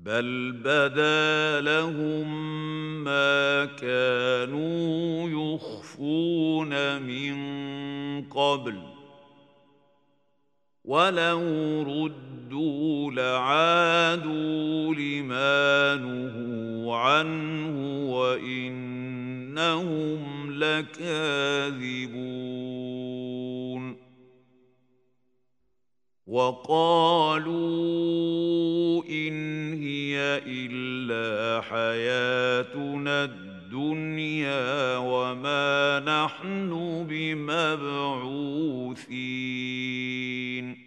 بل بدا لهم ما كانوا يخفون من قبل ولو ردوا لعادوا لما نهوا عنه وإنهم لكاذبون وقالوا إن هي إلا حياتنا الدنيا وما نحن بمبعوثين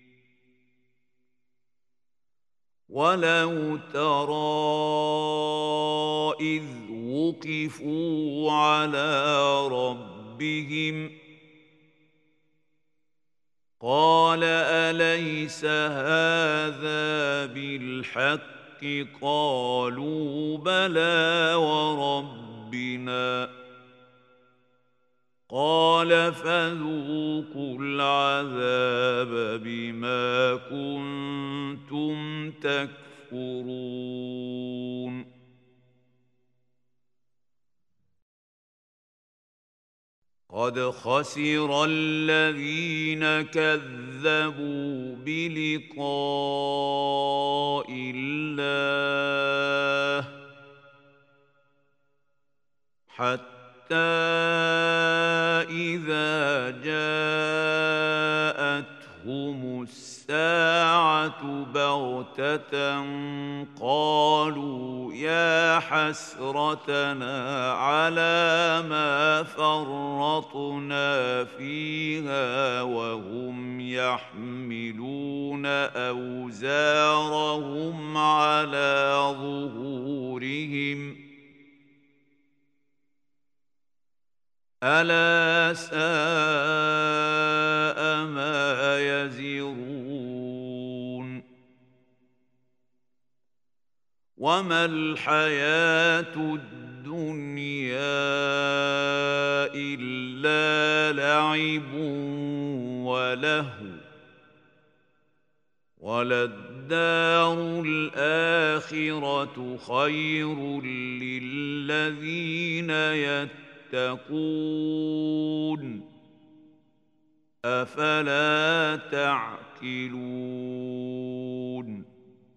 ولو ترى إذ وقفوا على ربهم قال أليس هذا بالحق قالوا بلى وربنا قال فذوقوا العذاب بما كنتم تكفرون قد خسر الذين كذبوا بلقاء الله حتى إذا جاءتهم الساعة بغتة قالوا يا حسرتنا على ما فرطنا فيها وهم يحملون أوزارهم على ظهورهم ألا ساء ما يزرون وما الحياة الدنيا إلا لعب ولهو وللدار الآخرة خير للذين يتقون أفلا تعقلون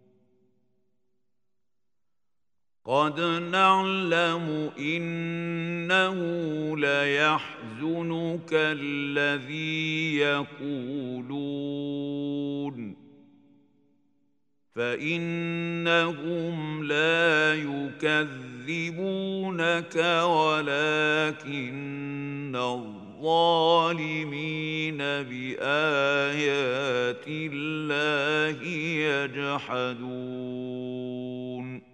قد نعلم إنه ليحزنك الذي يقولون فإنهم لا يكذبونك ولكن الظالمين بآيات الله يجحدون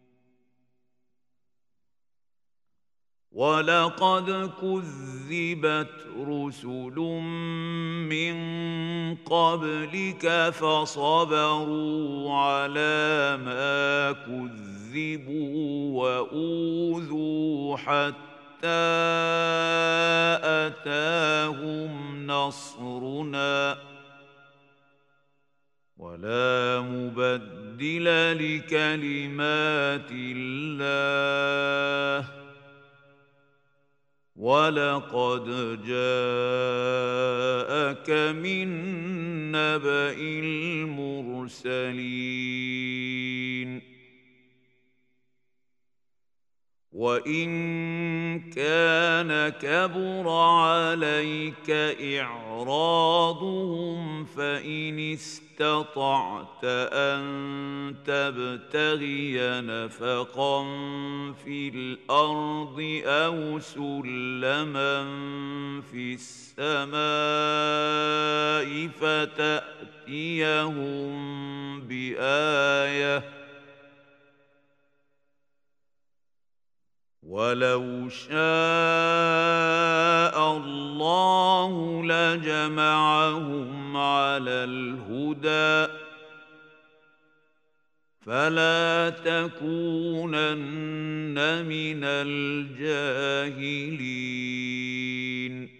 ولقد كذبت رسل من قبلك فصبروا على ما كذبوا وأوذوا حتى أتاهم نصرنا ولا مبدل لكلمات الله ولقد جاءك من نبأ المرسلين وإن كان كبر عليك إعراضهم فإن استطعت أن تبتغي نفقا في الأرض أو سلما في السماء فتأتيهم بآية ولو شاء الله لجمعهم على الهدى فلا تكونن من الجاهلين